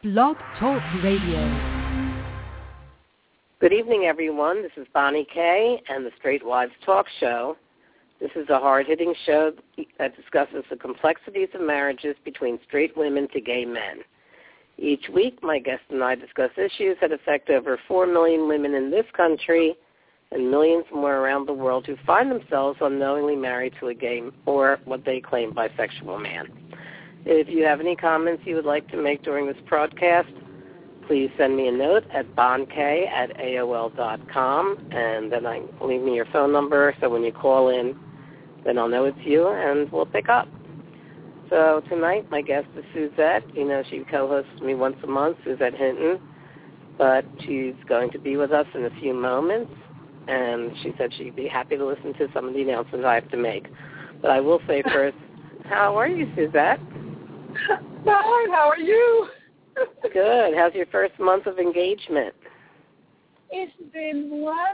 Blog Talk Radio. Good evening, everyone. This is Bonnie Kay and the Straight Wives Talk Show. This is a hard-hitting show that discusses the complexities of marriages between straight women to gay men. Each week, my guest and I discuss issues that affect over 4 million women in this country and millions more around the world who find themselves unknowingly married to a gay or what they claim bisexual man. If you have any comments you would like to make during this broadcast, please send me a note at bonkay@aol.com, and then leave me your phone number so when you call in, then I'll know it's you, and we'll pick up. So tonight, my guest is Suzette. You know, she co-hosts me once a month, Suzette Hinton, but she's going to be with us in a few moments, and she said she'd be happy to listen to some of the announcements I have to make. But I will say first, how are you, Suzette? Fine, how are you? Good. How's your first month of engagement? It's been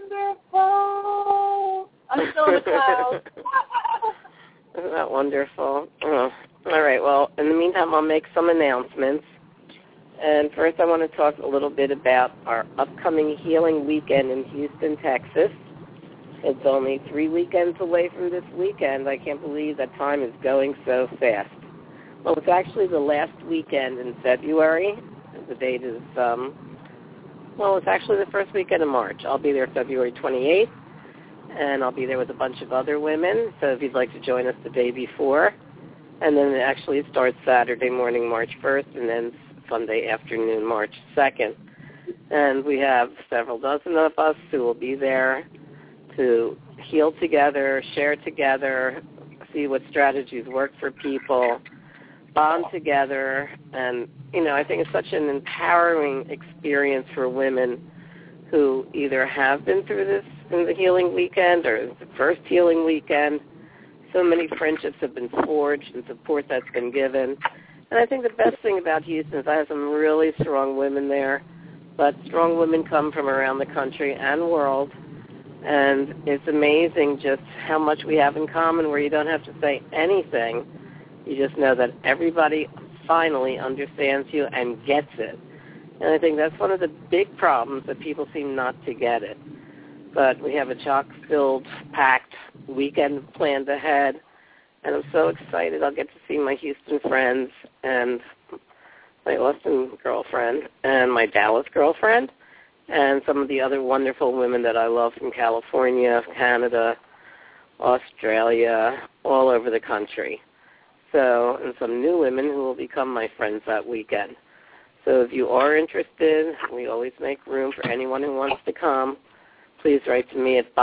wonderful. I'm still in the clouds. Isn't that wonderful? Oh. All right. Well, in the meantime, I'll make some announcements. And first, I want to talk a little bit about our upcoming healing weekend in Houston, Texas. It's only 3 weekends away from this weekend. I can't believe that time is going so fast. Well, it's actually the last weekend in February. The date is, it's actually the first weekend of March. I'll be there February 28th, and I'll be there with a bunch of other women. So if you'd like to join us the day before. And then it actually starts Saturday morning, March 1st, and then Sunday afternoon, March 2nd. And we have several dozen of us who will be there to heal together, share together, see what strategies work for people, bond together, and, you know, I think it's such an empowering experience for women who either have been through this in the healing weekend or the first healing weekend. So many friendships have been forged and support that's been given. And I think the best thing about Houston is I have some really strong women there, but strong women come from around the country and world, and it's amazing just how much we have in common where you don't have to say anything. You just know that everybody finally understands you and gets it. And I think that's one of the big problems, that people seem not to get it. But we have a chock-filled, packed weekend planned ahead, and I'm so excited. I'll get to see my Houston friends and my Austin girlfriend and my Dallas girlfriend and some of the other wonderful women that I love from California, Canada, Australia, all over the country. So, and some new women who will become my friends that weekend. So if you are interested, we always make room for anyone who wants to come. Please write to me at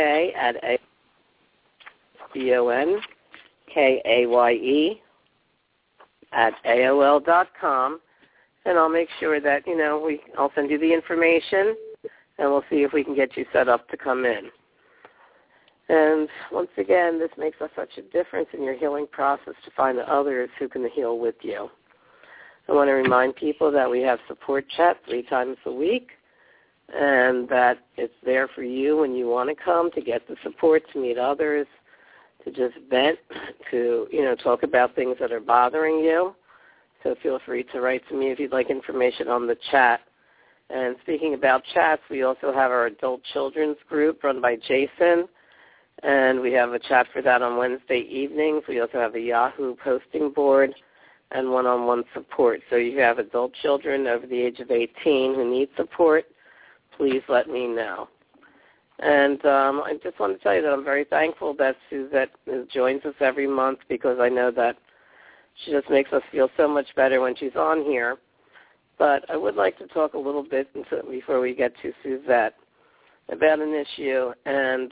BONKAYE@AOL.com, and I'll make sure that, you know, I'll send you the information, and we'll see if we can get you set up to come in. And once again, this makes such a difference in your healing process to find others who can heal with you. I want to remind people that we have support chat 3 times a week, and that it's there for you when you want to come, to get the support, to meet others, to just vent, to, you know, talk about things that are bothering you. So feel free to write to me if you'd like information on the chat. And speaking about chats, we also have our adult children's group run by Jason, and we have a chat for that on Wednesday evenings. We also have a Yahoo posting board and one-on-one support. So if you have adult children over the age of 18 who need support, please let me know. And I just want to tell you that I'm very thankful that Suzette joins us every month, because I know that she just makes us feel so much better when she's on here. But I would like to talk a little bit before we get to Suzette about an issue. And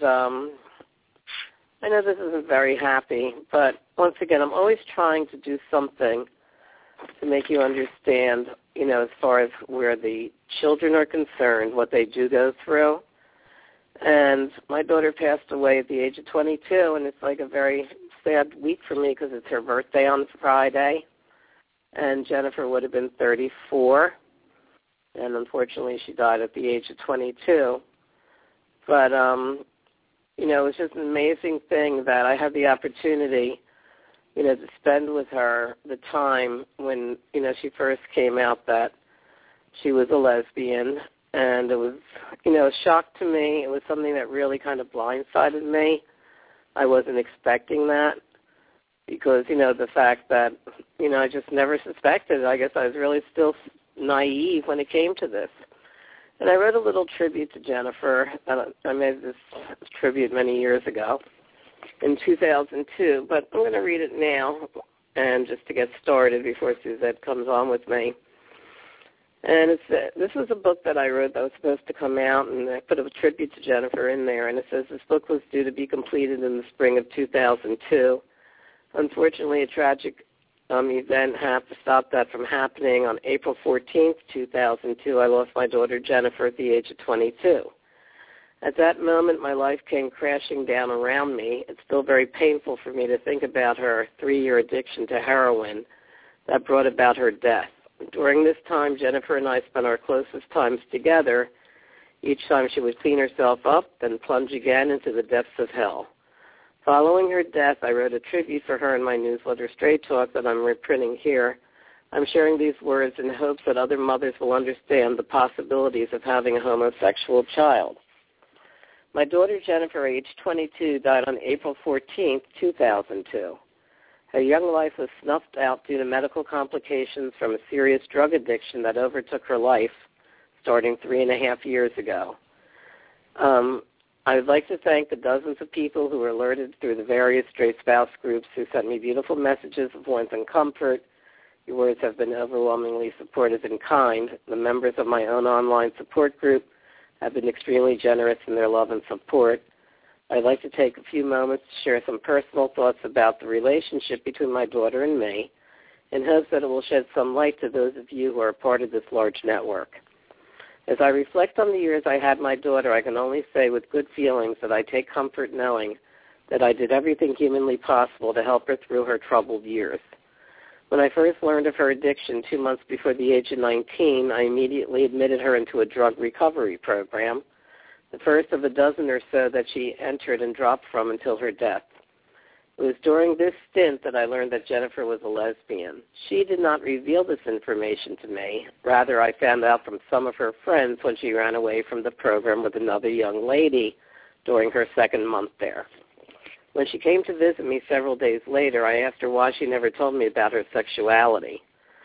I know this isn't very happy, but once again, I'm always trying to do something to make you understand, you know, as far as where the children are concerned, what they do go through. And my daughter passed away at the age of 22, and it's like a very sad week for me because it's her birthday on Friday. And Jennifer would have been 34, and unfortunately she died at the age of 22. But, you know, it was just an amazing thing that I had the opportunity you know, to spend with her the time when, you know, she first came out that she was a lesbian, and it was, a shock to me. It was something that really kind of blindsided me. I wasn't expecting that because, the fact that, I just never suspected. I guess I was really still naive when it came to this. And I wrote a little tribute to Jennifer. I made this tribute many years ago in 2002, but I'm going to read it now and just to get started before Suzette comes on with me. And this was a book that I wrote that was supposed to come out, and I put a tribute to Jennifer in there, and it says this book was due to be completed in the spring of 2002. Unfortunately, a tragic event had to stop that from happening. On April 14th, 2002, I lost my daughter Jennifer at the age of 22. At that moment, my life came crashing down around me. It's still very painful for me to think about her 3-year addiction to heroin that brought about her death. During this time, Jennifer and I spent our closest times together. Each time she would clean herself up, then plunge again into the depths of hell. Following her death, I wrote a tribute for her in my newsletter, Straight Talk, that I'm reprinting here. I'm sharing these words in hopes that other mothers will understand the possibilities of having a homosexual child. My daughter Jennifer, age 22, died on April 14, 2002. Her young life was snuffed out due to medical complications from a serious drug addiction that overtook her life starting 3.5 years ago. I would like to thank the dozens of people who were alerted through the various straight spouse groups who sent me beautiful messages of warmth and comfort. Your words have been overwhelmingly supportive and kind. The members of my own online support group have been extremely generous in their love and support. I'd like to take a few moments to share some personal thoughts about the relationship between my daughter and me in hopes that it will shed some light to those of you who are part of this large network. As I reflect on the years I had my daughter, I can only say with good feelings that I take comfort knowing that I did everything humanly possible to help her through her troubled years. When I first learned of her addiction 2 months before the age of 19, I immediately admitted her into a drug recovery program, the first of a dozen or so that she entered and dropped from until her death. It was during this stint that I learned that Jennifer was a lesbian. She did not reveal this information to me. Rather, I found out from some of her friends when she ran away from the program with another young lady during her second month there. When she came to visit me several days later, I asked her why she never told me about her sexuality.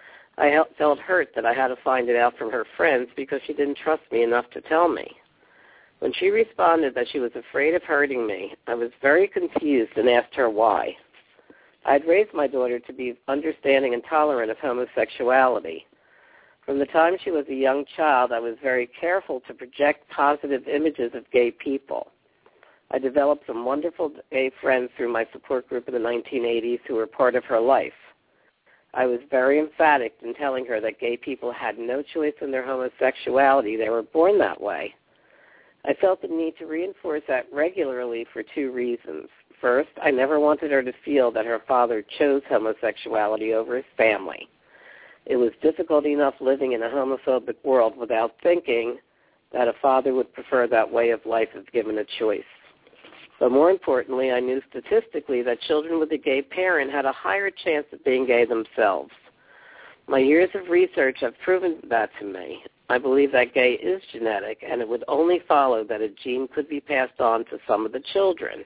I felt hurt that I had to find it out from her friends because she didn't trust me enough to tell me. When she responded that she was afraid of hurting me, I was very confused and asked her why. I had raised my daughter to be understanding and tolerant of homosexuality. From the time she was a young child, I was very careful to project positive images of gay people. I developed some wonderful gay friends through my support group in the 1980s who were part of her life. I was very emphatic in telling her that gay people had no choice in their homosexuality. They were born that way. I felt the need to reinforce that regularly for 2 reasons. First, I never wanted her to feel that her father chose homosexuality over his family. It was difficult enough living in a homophobic world without thinking that a father would prefer that way of life if given a choice. But more importantly, I knew statistically that children with a gay parent had a higher chance of being gay themselves. My years of research have proven that to me. I believe that gay is genetic, and it would only follow that a gene could be passed on to some of the children.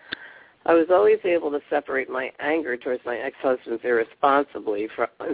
I was always able to separate my anger towards my ex-husband's irresponsibility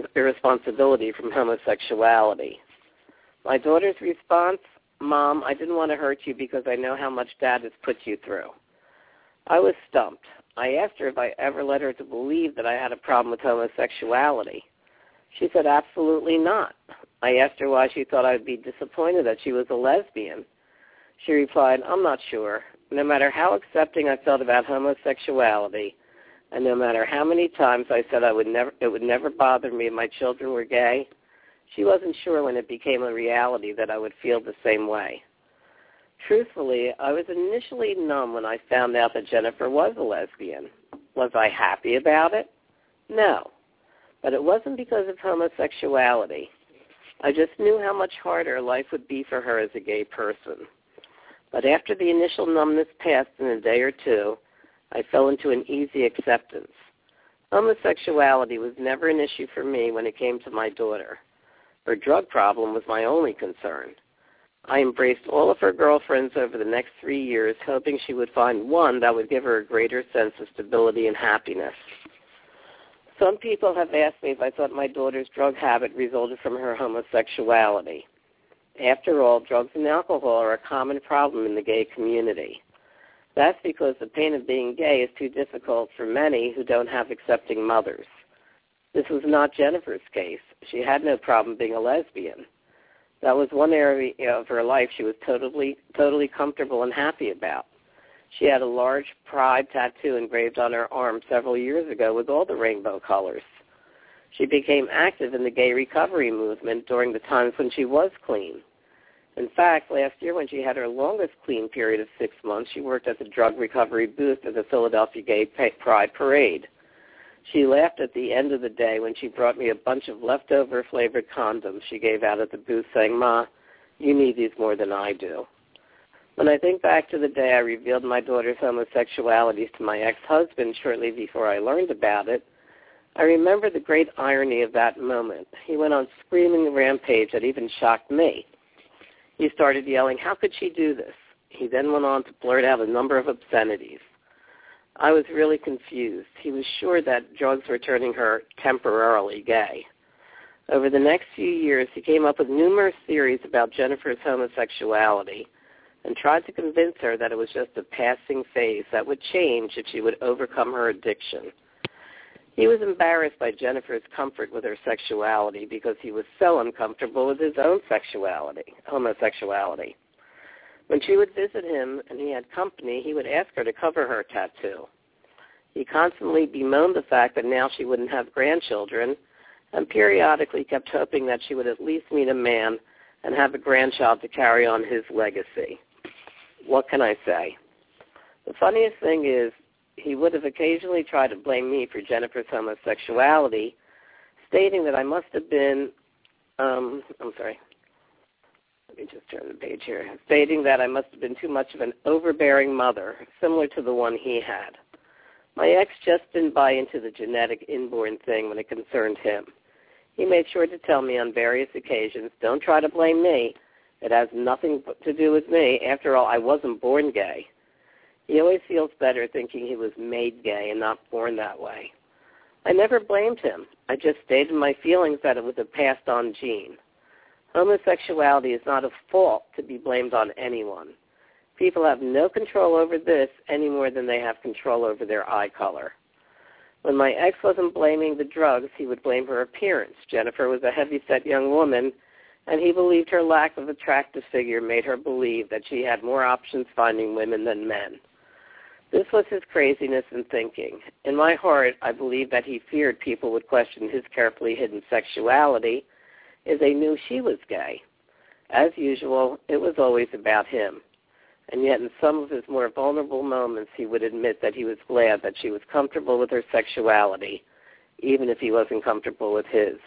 from homosexuality. My daughter's response, "Mom, I didn't want to hurt you because I know how much Dad has put you through." I was stumped. I asked her if I ever led her to believe that I had a problem with homosexuality. She said absolutely not. I asked her why she thought I would be disappointed that she was a lesbian. She replied, "I'm not sure. No matter how accepting I felt about homosexuality, and no matter how many times I said it would never bother me if my children were gay, she wasn't sure when it became a reality that I would feel the same way." Truthfully, I was initially numb when I found out that Jennifer was a lesbian. Was I happy about it? No. But it wasn't because of homosexuality. I just knew how much harder life would be for her as a gay person. But after the initial numbness passed in a day or 2, I fell into an easy acceptance. Homosexuality was never an issue for me when it came to my daughter. Her drug problem was my only concern. I embraced all of her girlfriends over the next 3 years, hoping she would find one that would give her a greater sense of stability and happiness. Some people have asked me if I thought my daughter's drug habit resulted from her homosexuality. After all, drugs and alcohol are a common problem in the gay community. That's because the pain of being gay is too difficult for many who don't have accepting mothers. This was not Jennifer's case. She had no problem being a lesbian. That was one area of her life she was totally comfortable and happy about. She had a large pride tattoo engraved on her arm several years ago with all the rainbow colors. She became active in the gay recovery movement during the times when she was clean. In fact, last year when she had her longest clean period of 6 months, she worked at the drug recovery booth at the Philadelphia Gay Pride Parade. She laughed at the end of the day when she brought me a bunch of leftover flavored condoms she gave out at the booth saying, "Ma, you need these more than I do." When I think back to the day I revealed my daughter's homosexuality to my ex-husband shortly before I learned about it, I remember the great irony of that moment. He went on screaming a rampage that even shocked me. He started yelling, "How could she do this?" He then went on to blurt out a number of obscenities. I was really confused. He was sure that drugs were turning her temporarily gay. Over the next few years, he came up with numerous theories about Jennifer's homosexuality and tried to convince her that it was just a passing phase that would change if she would overcome her addiction. He was embarrassed by Jennifer's comfort with her sexuality because he was so uncomfortable with his own homosexuality. When she would visit him and he had company, he would ask her to cover her tattoo. He constantly bemoaned the fact that now she wouldn't have grandchildren and periodically kept hoping that she would at least meet a man and have a grandchild to carry on his legacy. What can I say? The funniest thing is he would have occasionally tried to blame me for Jennifer's homosexuality, stating that I must have been, let me just turn the page here, stating that I must have been too much of an overbearing mother, similar to the one he had. My ex just didn't buy into the genetic inborn thing when it concerned him. He made sure to tell me on various occasions, "Don't try to blame me. It has nothing to do with me. After all, I wasn't born gay." He always feels better thinking he was made gay and not born that way. I never blamed him. I just stated my feelings that it was a passed-on gene. Homosexuality is not a fault to be blamed on anyone. People have no control over this any more than they have control over their eye color. When my ex wasn't blaming the drugs, he would blame her appearance. Jennifer was a heavy-set young woman, and he believed her lack of attractive figure made her believe that she had more options finding women than men. This was his craziness in thinking. In my heart, I believe that he feared people would question his carefully hidden sexuality if they knew she was gay. As usual, it was always about him. And yet in some of his more vulnerable moments, he would admit that he was glad that she was comfortable with her sexuality, even if he wasn't comfortable with his.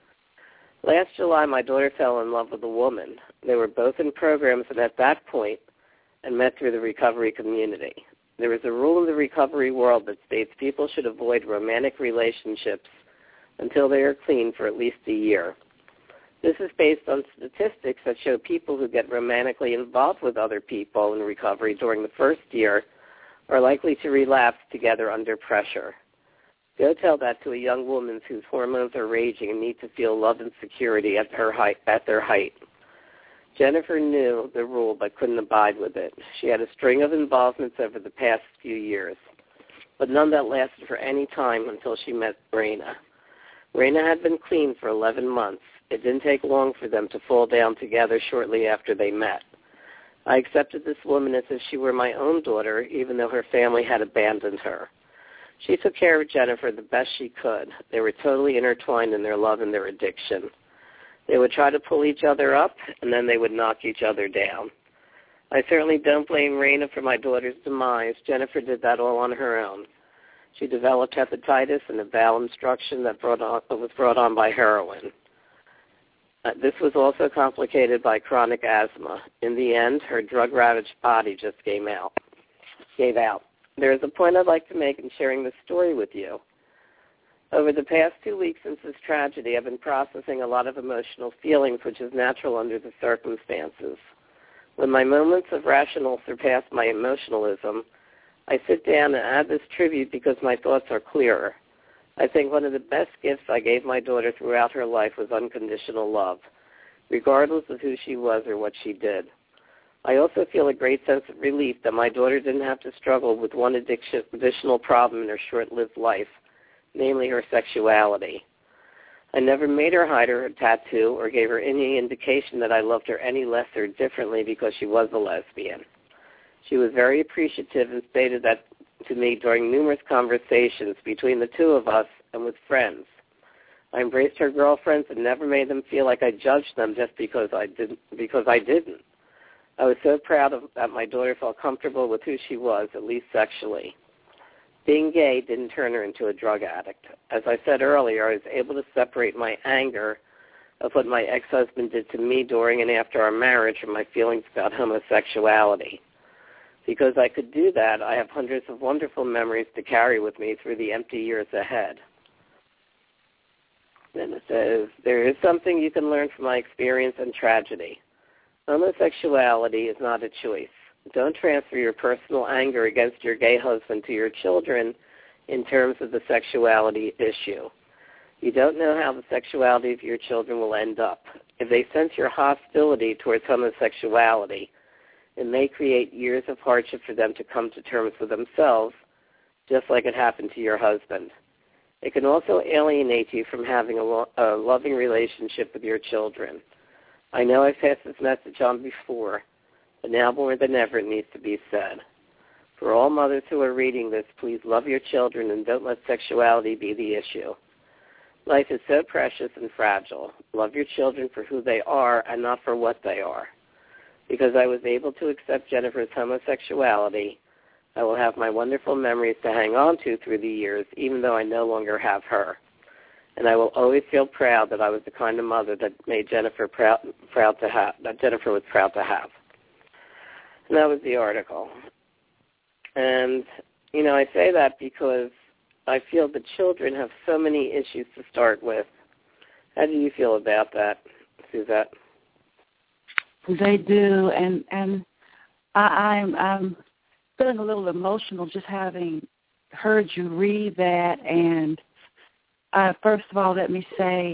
Last July, my daughter fell in love with a woman. They were both in programs at that point and met through the recovery community. There is a rule in the recovery world that states people should avoid romantic relationships until they are clean for at least a year. This is based on statistics that show people who get romantically involved with other people in recovery during the first year are likely to relapse together under pressure. Go tell that to a young woman whose hormones are raging and need to feel love and security at their height. Jennifer knew the rule but couldn't abide with it. She had a string of involvements over the past few years, but none that lasted for any time until she met Raina. Raina had been clean for 11 months. It didn't take long for them to fall down together shortly after they met. I accepted this woman as if she were my own daughter, even though her family had abandoned her. She took care of Jennifer the best she could. They were totally intertwined in their love and their addiction. They would try to pull each other up, and then they would knock each other down. I certainly don't blame Raina for my daughter's demise. Jennifer did that all on her own. She developed hepatitis and a bowel obstruction that was brought on by heroin. This was also complicated by chronic asthma. In the end, her drug-ravaged body just gave out. There is a point I'd like to make in sharing this story with you. Over the past 2 weeks since this tragedy, I've been processing a lot of emotional feelings, which is natural under the circumstances. When my moments of rational surpass my emotionalism, I sit down and add this tribute because my thoughts are clearer. I think one of the best gifts I gave my daughter throughout her life was unconditional love, regardless of who she was or what she did. I also feel a great sense of relief that my daughter didn't have to struggle with one additional problem in her short-lived life, namely her sexuality. I never made her hide her tattoo or gave her any indication that I loved her any less or differently because she was a lesbian. She was very appreciative and stated that to me during numerous conversations between the two of us and with friends. I embraced her girlfriends and never made them feel like I judged them just because I didn't. I was so proud that my daughter felt comfortable with who she was, at least sexually. Being gay didn't turn her into a drug addict. As I said earlier, I was able to separate my anger of what my ex-husband did to me during and after our marriage from my feelings about homosexuality. Because I could do that, I have hundreds of wonderful memories to carry with me through the empty years ahead. Then it says, there is something you can learn from my experience and tragedy. Homosexuality is not a choice. Don't transfer your personal anger against your gay husband to your children in terms of the sexuality issue. You don't know how the sexuality of your children will end up. If they sense your hostility towards homosexuality, it may create years of hardship for them to come to terms with themselves, just like it happened to your husband. It can also alienate you from having a loving relationship with your children. I know I've passed this message on before, but now more than ever it needs to be said. For all mothers who are reading this, please love your children and don't let sexuality be the issue. Life is so precious and fragile. Love your children for who they are and not for what they are. Because I was able to accept Jennifer's homosexuality, I will have my wonderful memories to hang on to through the years, even though I no longer have her. And I will always feel proud that I was the kind of mother that made Jennifer proud to have, that Jennifer was proud to have. And that was the article. And, you know, I say that because I feel the children have so many issues to start with. How do you feel about that, Suzette? They do, and I'm feeling a little emotional just having heard you read that. And first of all, let me say,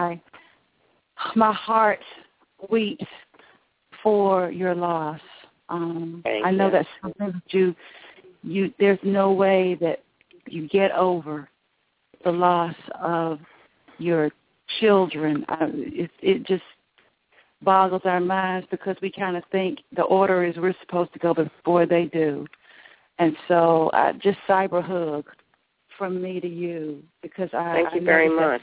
my heart weeps for your loss. I know that's something that you there's no way that you get over the loss of your children. It just boggles our minds because we kind of think the order is we're supposed to go before they do. And so just cyber hug from me to you because Thank you very much.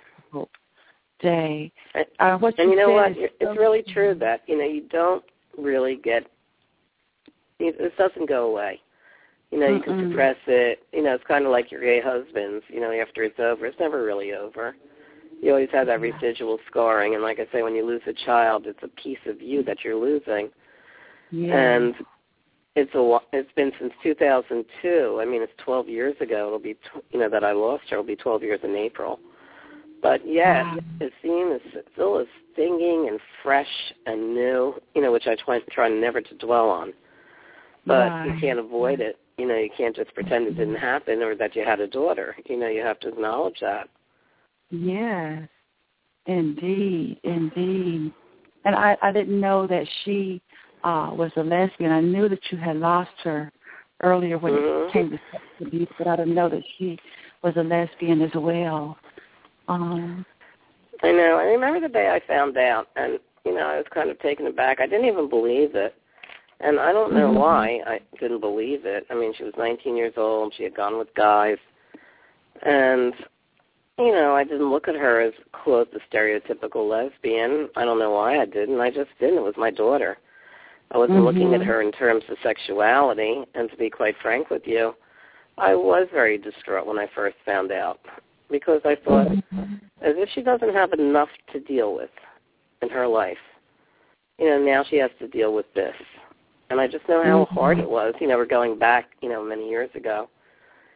Day. And you know what? It's really true that, you know, you don't really get, this doesn't go away. You know, you can suppress it. You know, it's kind of like your gay husbands, you know, after it's over. It's never really over. You always have that residual scarring. And like I say, when you lose a child, it's a piece of you that you're losing. Yeah. And it's been since 2002. I mean, it's 12 years ago. It'll be, that I lost her. It'll be 12 years in April. But yet, it seems still as stinging and fresh and new, which I try never to dwell on. But you can't avoid it. You can't just pretend it didn't happen or that you had a daughter. You have to acknowledge that. Yes, indeed. And I didn't know that she was a lesbian. I knew that you had lost her earlier when it came to sex abuse, but I didn't know that she was a lesbian as well. I know. I remember the day I found out, and, I was kind of taken aback. I didn't even believe it. And I don't know why I didn't believe it. I mean, she was 19 years old. She had gone with guys. And, I didn't look at her as, quote, the stereotypical lesbian. I don't know why I didn't. I just didn't. It was my daughter. I wasn't looking at her in terms of sexuality. And to be quite frank with you, I was very distraught when I first found out. Because I thought, as if she doesn't have enough to deal with in her life. Now she has to deal with this. And I just know how hard it was. We're going back, many years ago.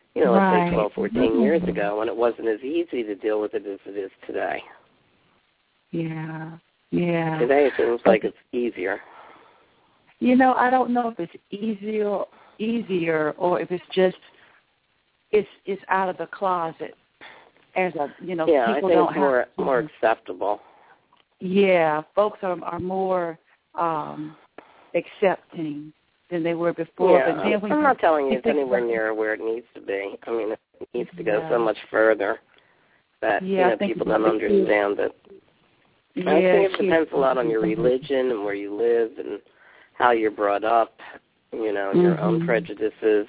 let's say 12, 14 years ago, when it wasn't as easy to deal with it as it is today. Yeah, yeah. Today it seems like it's easier. I don't know if it's easier or if it's just it's out of the closet as a Yeah, people I think don't it's more acceptable. Yeah, folks are more accepting than they were before. Yeah, but then I'm not telling you it's anywhere near where it needs to be. I mean, it needs to go so much further that people don't understand it. I think it depends a lot on your religion and where you live and how you're brought up, and your own prejudices.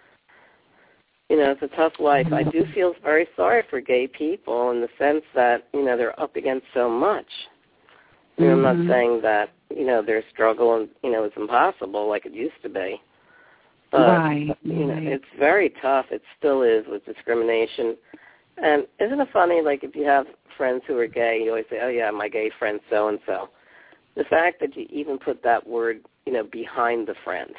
It's a tough life. I do feel very sorry for gay people in the sense that, they're up against so much. I'm not saying that, their struggle is impossible like it used to be. But, it's very tough. It still is with discrimination. And isn't it funny, like if you have friends who are gay, you always say, oh, yeah, my gay friend so-and-so. The fact that you even put that word, behind the friend.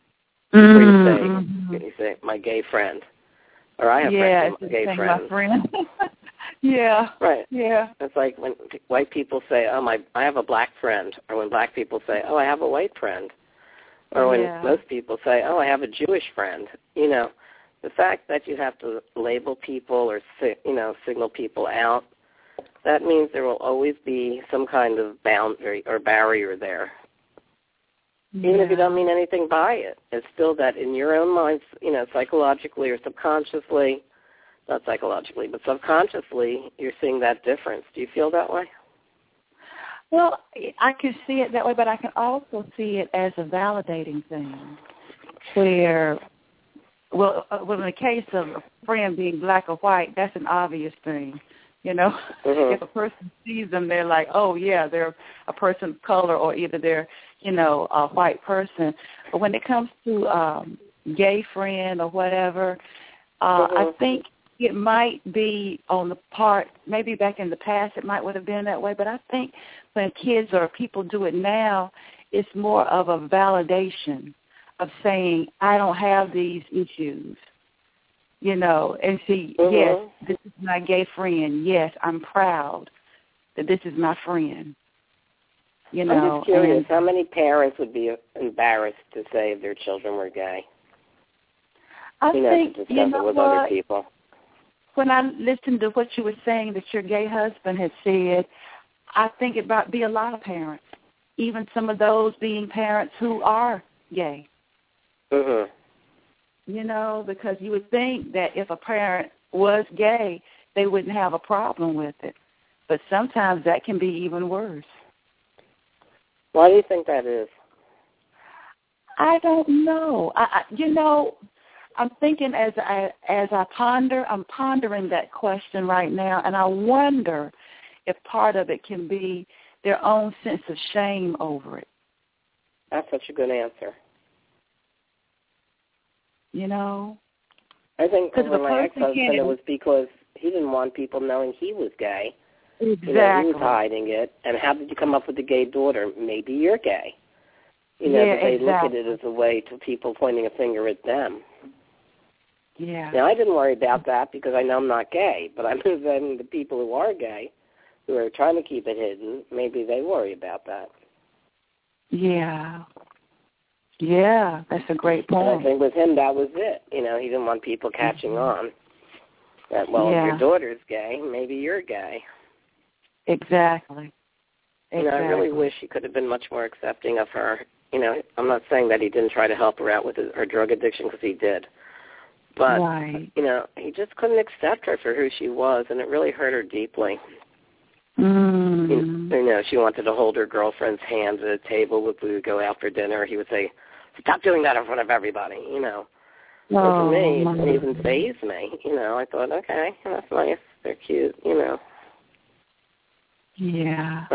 Where you say, my gay friend. Or I have a gay friend. My friend. Yeah. Right. Yeah. It's like when white people say, oh, I have a black friend. Or when black people say, oh, I have a white friend. Or when most people say, oh, I have a Jewish friend. The fact that you have to label people or, signal people out, that means there will always be some kind of boundary or barrier there. Yeah. Even if you don't mean anything by it. It's still that in your own mind, psychologically or subconsciously, not psychologically, but subconsciously, you're seeing that difference. Do you feel that way? Well, I can see it that way, but I can also see it as a validating thing where, in the case of a friend being black or white, that's an obvious thing. If a person sees them, they're like, oh, yeah, they're a person of color or either they're, a white person. But when it comes to gay friend or whatever, I think it might be on the part, maybe back in the past it might would have been that way, but I think when kids or people do it now, it's more of a validation of saying, I don't have these issues. And see, yes, this is my gay friend. Yes, I'm proud that this is my friend. I'm just curious, how many parents would be embarrassed to say if their children were gay? I think, to discuss it with other people. When I listened to what you were saying that your gay husband had said, I think it might be a lot of parents, even some of those being parents who are gay. Mm-hmm. Because you would think that if a parent was gay, they wouldn't have a problem with it. But sometimes that can be even worse. Why do you think that is? I don't know. I'm thinking as I ponder, I'm pondering that question right now, and I wonder if part of it can be their own sense of shame over it. That's such a good answer. I think when my ex-husband, it was because he didn't want people knowing he was gay. Exactly. He was hiding it. And how did you come up with the gay daughter? Maybe you're gay. But they look at it as a way to people pointing a finger at them. Yeah. Now, I didn't worry about that because I know I'm not gay, but I'm saying the people who are gay, who are trying to keep it hidden, maybe they worry about that. Yeah. Yeah, that's a great point. And I think with him, that was it. He didn't want people catching on that, if your daughter's gay, maybe you're gay. Exactly. I really wish he could have been much more accepting of her. I'm not saying that he didn't try to help her out with her drug addiction, because he did. But, he just couldn't accept her for who she was, and it really hurt her deeply. She wanted to hold her girlfriend's hand at a table if we would go out for dinner. He would say, stop doing that in front of everybody, And for me, it didn't even faze me. I thought, okay, that's nice. They're cute, Yeah.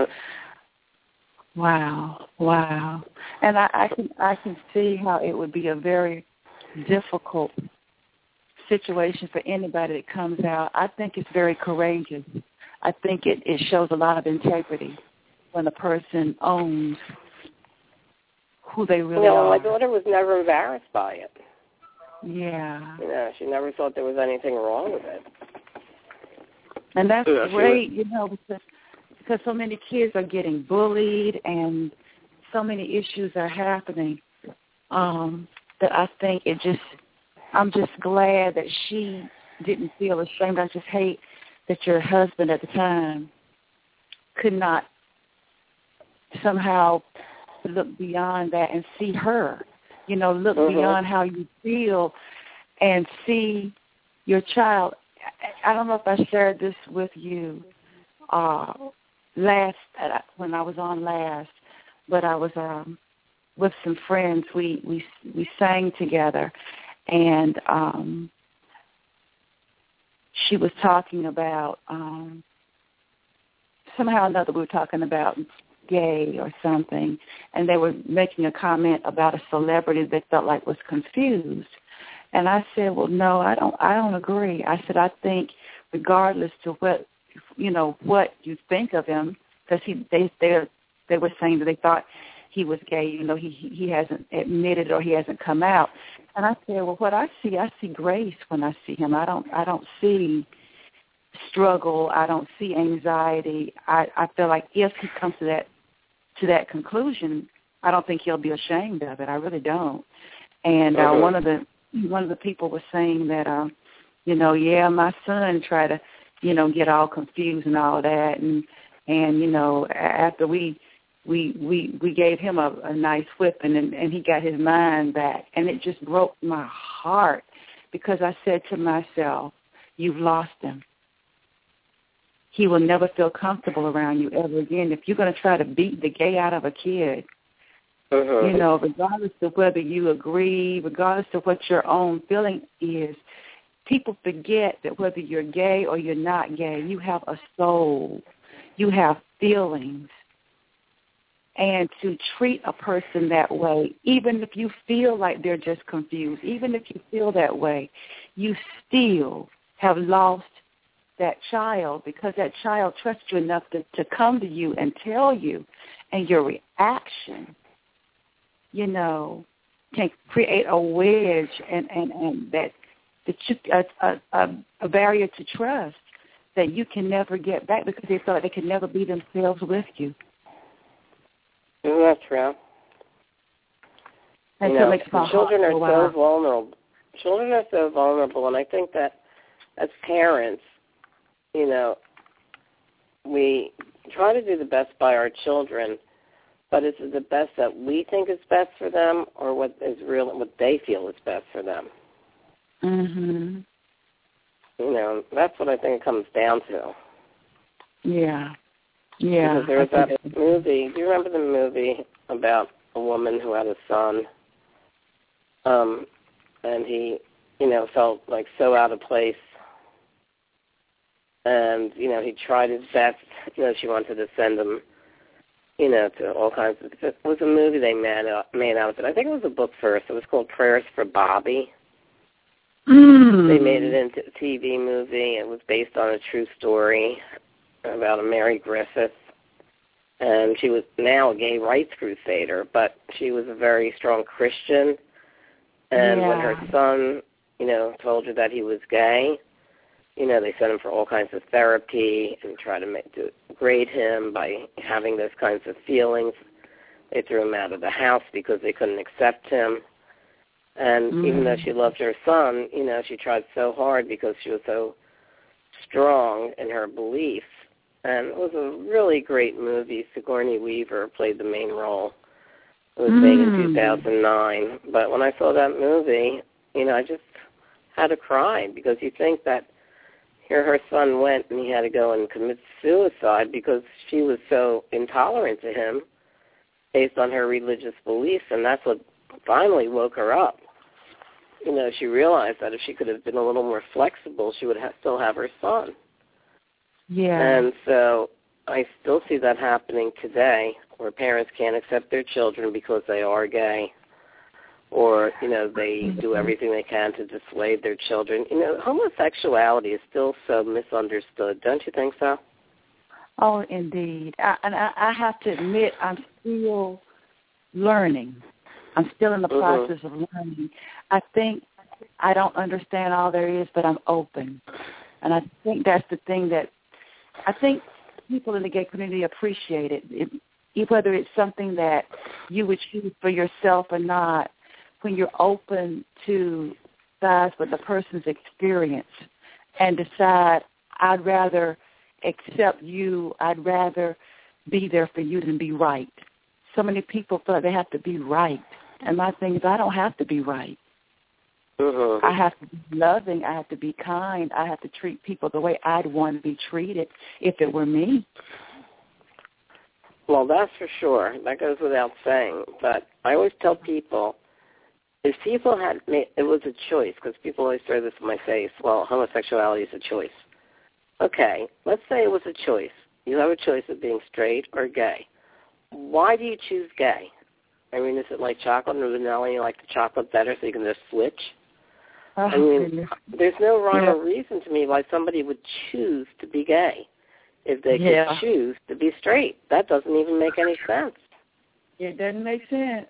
Wow. And I can see how it would be a very difficult situation for anybody that comes out. I think it's very courageous. I think it shows a lot of integrity when a person owns who they really are. My daughter was never embarrassed by it. Yeah. You know, she never thought there was anything wrong with it. And that's great, you know, because so many kids are getting bullied and so many issues are happening that I think I'm just glad that she didn't feel ashamed. I just hate that your husband at the time could not somehow look beyond that and see her, you know, look beyond how you feel and see your child. I don't know if I shared this with you when I was on last, but I was with some friends. We sang together, and she was talking about somehow or another we were talking about gay or something, and they were making a comment about a celebrity they felt like was confused. And I said, well, no, I don't agree. I said, I think regardless to what you think of him, because they were saying that they thought he was gay, you know, he hasn't admitted or he hasn't come out. And I said, well, what I see grace when I see him. I don't see struggle. I don't see anxiety. I feel like if he comes to that conclusion, I don't think he'll be ashamed of it. I really don't. And one of the people was saying that, my son tried to, get all confused and all that, and after we gave him a nice whipping and he got his mind back, and it just broke my heart because I said to myself, you've lost him. He will never feel comfortable around you ever again. If you're going to try to beat the gay out of a kid, regardless of whether you agree, regardless of what your own feeling is, people forget that whether you're gay or you're not gay, you have a soul. You have feelings. And to treat a person that way, even if you feel like they're just confused, even if you feel that way, you still have lost that child because that child trusts you enough to come to you and tell you, and your reaction, can create a wedge and that a barrier to trust that you can never get back because they feel like they can never be themselves with you. That's true. And so it makes my children heart are go so vulnerable. Children are so vulnerable, and I think that as parents, we try to do the best by our children, but is it the best that we think is best for them, or what they feel is best for them? Mhm. That's what I think it comes down to. Yeah. Yeah. Because there was that movie. Do you remember the movie about a woman who had a son, and he, felt like so out of place, and he tried his best. She wanted to send him, to all kinds of. It was a movie they made out of it. I think it was a book first. It was called Prayers for Bobby. They made it into a TV movie. It was based on a true story about a Mary Griffith, and she was now a gay rights crusader, but she was a very strong Christian. And when her son, told her that he was gay, they sent him for all kinds of therapy and tried to degrade him by having those kinds of feelings. They threw him out of the house because they couldn't accept him. And even though she loved her son, she tried so hard because she was so strong in her beliefs. And it was a really great movie. Sigourney Weaver played the main role. It was made in 2009. But when I saw that movie, I just had to cry because you think that here her son went and he had to go and commit suicide because she was so intolerant to him based on her religious beliefs, and that's what finally woke her up. She realized that if she could have been a little more flexible, she would still have her son. Yeah. And so I still see that happening today, where parents can't accept their children because they are gay, or, they do everything they can to dissuade their children. Homosexuality is still so misunderstood. Don't you think so? Oh, indeed. I have to admit, I'm still learning. I'm still in the process of learning. I think I don't understand all there is, but I'm open. And I think that's the thing that I think people in the gay community appreciate it. Whether it's something that you would choose for yourself or not, when you're open to size with the person's experience and decide, I'd rather accept you, I'd rather be there for you than be right. So many people feel like they have to be right. And my thing is, I don't have to be right. Mm-hmm. I have to be loving. I have to be kind. I have to treat people the way I'd want to be treated if it were me. Well, that's for sure. That goes without saying. But I always tell people, if people had made, it was a choice, because people always throw this in my face, well, homosexuality is a choice. Okay, let's say it was a choice. You have a choice of being straight or gay. Why do you choose gay? I mean, is it like chocolate and vanilla and you like the chocolate better so you can just switch? I mean, there's no rhyme or reason to me why somebody would choose to be gay if they could choose to be straight. That doesn't even make any sense. It doesn't make sense.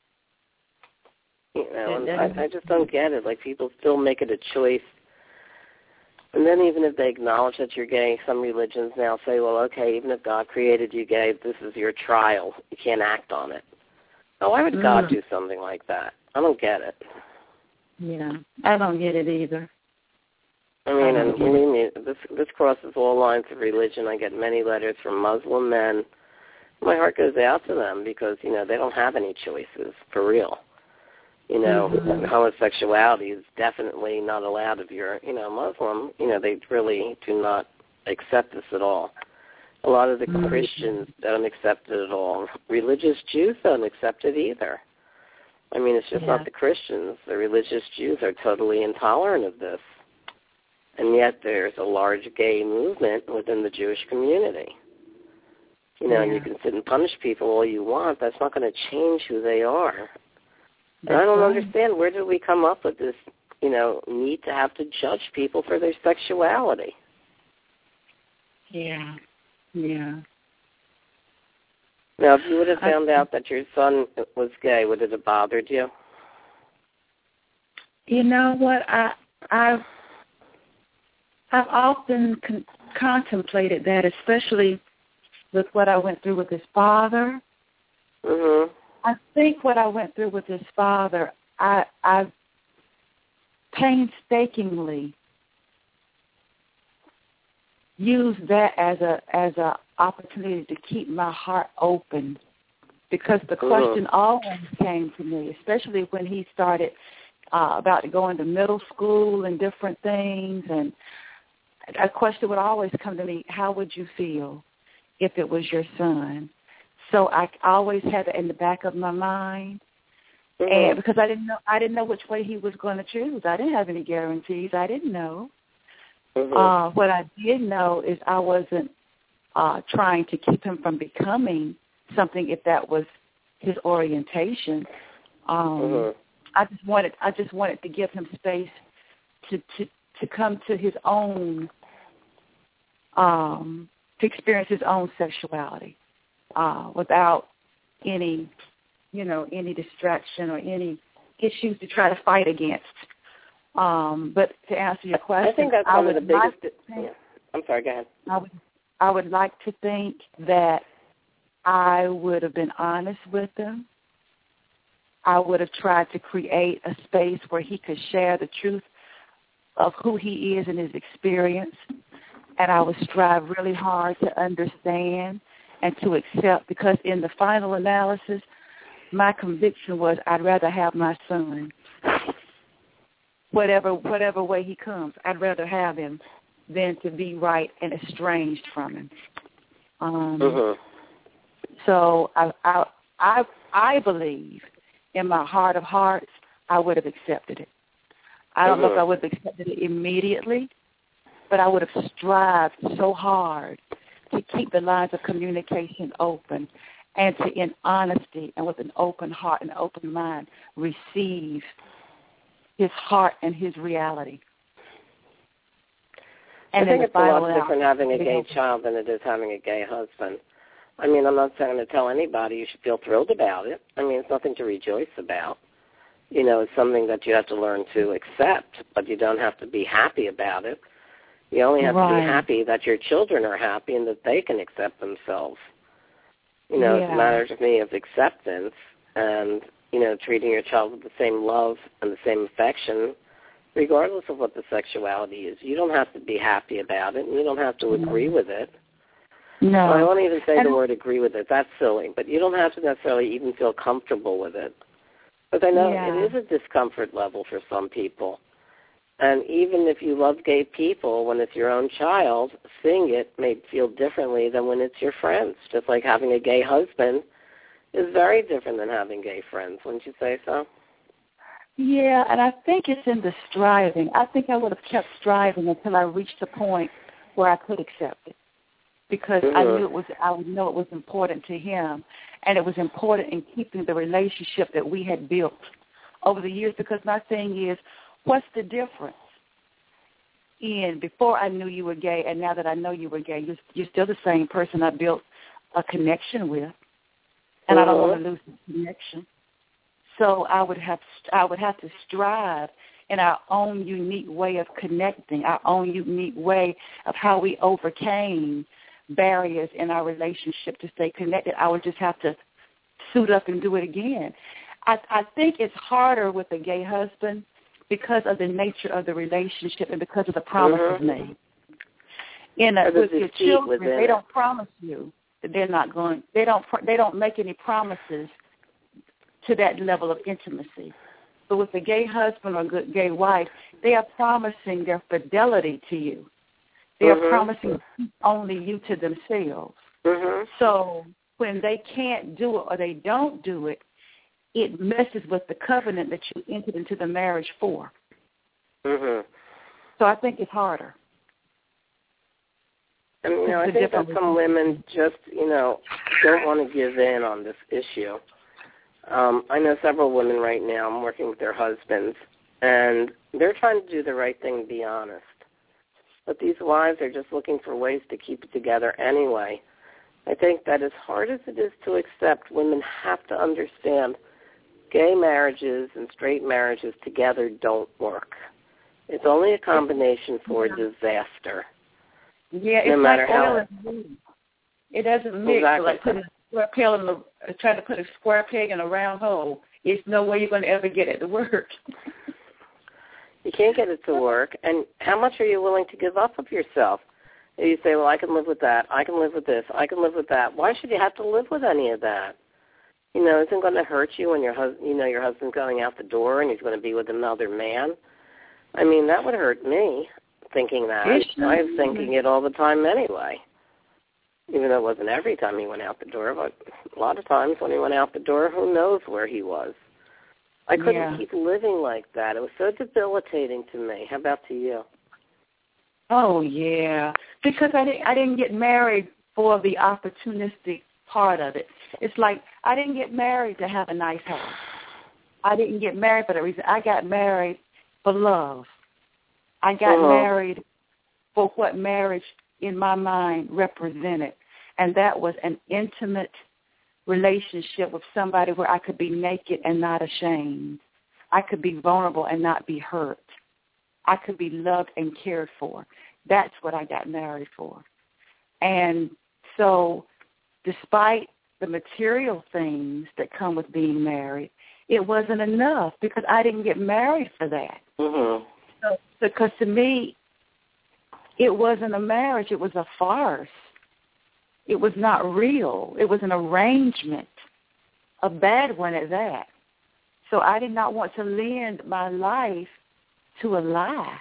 You know, and I just don't get it. Like, people still make it a choice. And then even if they acknowledge that you're gay, some religions now say, well, okay, even if God created you gay, this is your trial. You can't act on it. Now, why would God do something like that? I don't get it. Yeah, I don't get it either. I mean, and believe me, this crosses all lines of religion. I get many letters from Muslim men. My heart goes out to them because, you know, they don't have any choices, for real. You know, homosexuality is definitely not allowed if you're, you know, Muslim. You know, they really do not accept this at all. A lot of the Christians don't accept it at all. Religious Jews don't accept it either. I mean, it's just not the Christians. The religious Jews are totally intolerant of this. And yet there's a large gay movement within the Jewish community. You know, and you can sit and punish people all you want. That's not going to change who they are. And I don't understand, where did we come up with this, you know, need to have to judge people for their sexuality? Yeah. Now, if you would have found out that your son was gay, would it have bothered you? You know what? I've often contemplated that, especially with what I went through with his father. Mm-hmm. I think what I went through with his father, I painstakingly used that as a opportunity to keep my heart open, because the question always came to me, especially when he started about to go into middle school and different things, and a question would always come to me: how would you feel if it was your son? So I always had it in the back of my mind, and because I didn't know which way he was going to choose. I didn't have any guarantees. I didn't know. What I did know is I wasn't trying to keep him from becoming something if that was his orientation. I just wanted to give him space to come to his own, to experience his own sexuality without any distraction or any issues to try to fight against. But to answer your question, I think that's one of the biggest. I'm sorry, go ahead. I would like to think that I would have been honest with him. I would have tried to create a space where he could share the truth of who he is and his experience. And I would strive really hard to understand and to accept, because in the final analysis, my conviction was I'd rather have my son, whatever way he comes. I'd rather have him than to be right and estranged from him. So I believe in my heart of hearts I would have accepted it. I don't know if I would have accepted it immediately, but I would have strived so hard to keep the lines of communication open and to, in honesty and with an open heart and an open mind, receive his heart and his reality. And I think it's a lot different having a gay child than it is having a gay husband. I mean, I'm not saying to tell anybody you should feel thrilled about it. I mean, it's nothing to rejoice about. it's something that you have to learn to accept, but you don't have to be happy about it. You only have to be happy that your children are happy and that they can accept themselves. It's a matter to me of acceptance and, treating your child with the same love and the same affection, regardless of what the sexuality is. You don't have to be happy about it, and you don't have to agree with it. No. Well, I won't even say the word agree with it. That's silly. But you don't have to necessarily even feel comfortable with it. But I know it is a discomfort level for some people. And even if you love gay people, when it's your own child, seeing it may feel differently than when it's your friends. Just like having a gay husband is very different than having gay friends. Wouldn't you say so? Yeah, and I think it's in the striving. I think I would have kept striving until I reached a point where I could accept it, because I knew I would know it was important to him, and it was important in keeping the relationship that we had built over the years. Because my thing is, what's the difference in before I knew you were gay and now that I know you were gay? You're still the same person I built a connection with, and I don't want to lose the connection. So I would have to strive in our own unique way of connecting, our own unique way of how we overcame barriers in our relationship to stay connected. I would just have to suit up and do it again. I think it's harder with a gay husband because of the nature of the relationship and because of the promises made. With your children, they don't promise you that they're not going. They don't make any promises to that level of intimacy. But with a gay husband or a gay wife, they are promising their fidelity to you. They are promising only you to themselves. So when they can't do it or they don't do it, it messes with the covenant that you entered into the marriage for. So I think it's harder. And, I think that some women just, don't want to give in on this issue. I know several women right now, I'm working with their husbands, and they're trying to do the right thing and be honest. But these wives are just looking for ways to keep it together anyway. I think that as hard as it is to accept, women have to understand gay marriages and straight marriages together don't work. It's only a combination for disaster. Yeah, it's like oil and food. It doesn't mix. Exactly. Like putting trying to put a square peg in a round hole. There's no way you're going to ever get it to work. You can't get it to work. And how much are you willing to give up of yourself? You say, well, I can live with that. I can live with this. I can live with that. Why should you have to live with any of that? Isn't going to hurt you when your husband's going out the door and he's going to be with another man? I mean, that would hurt me, thinking that. I was thinking it all the time anyway. Even though it wasn't every time he went out the door, but a lot of times when he went out the door, who knows where he was. I couldn't keep living like that. It was so debilitating to me. How about to you? Oh, yeah. Because I didn't get married for the opportunistic part of it. It's like I didn't get married to have a nice house. I didn't get married for the reason. I got married for love. I got married for what marriage in my mind represented, and that was an intimate relationship with somebody where I could be naked and not ashamed. I could be vulnerable and not be hurt. I could be loved and cared for. That's what I got married for. And so despite the material things that come with being married, it wasn't enough because I didn't get married for that. So, because to me, it wasn't a marriage. It was a farce. It was not real. It was an arrangement, a bad one at that. So I did not want to lend my life to a lie.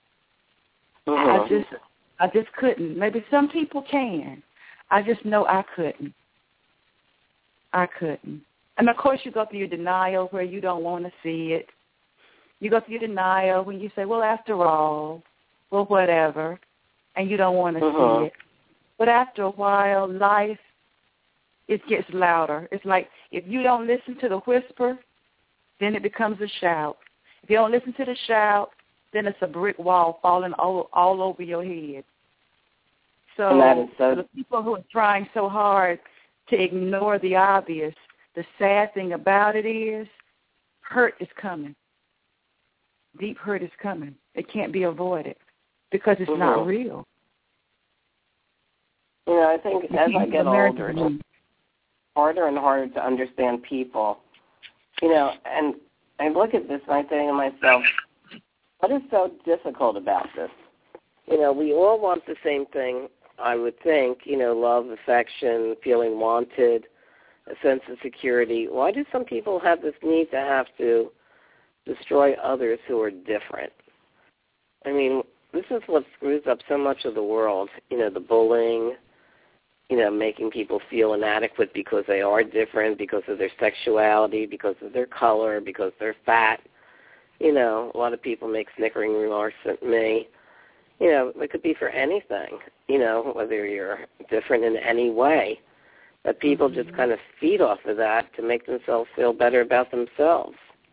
I just couldn't. Maybe some people can. I just know I couldn't. And, of course, you go through your denial where you don't want to see it. You go through your denial when you say, well, after all, well, whatever, and you don't want to see it. But after a while, life, it gets louder. It's like if you don't listen to the whisper, then it becomes a shout. If you don't listen to the shout, then it's a brick wall falling all over your head. So for the people who are trying so hard to ignore the obvious, the sad thing about it is hurt is coming. Deep hurt is coming. It can't be avoided because it's not real. You know, I think as I get older, it's harder and harder to understand people. You know, and I look at this and I think to myself, what is so difficult about this? You know, we all want the same thing, I would think, you know, love, affection, feeling wanted, a sense of security. Why do some people have this need to have to destroy others who are different? I mean, this is what screws up so much of the world, you know, the bullying, you know, making people feel inadequate because they are different, because of their sexuality, because of their color, because they're fat. You know, a lot of people make snickering remarks at me. You know, it could be for anything, you know, whether you're different in any way. But people just kind of feed off of that to make themselves feel better about themselves.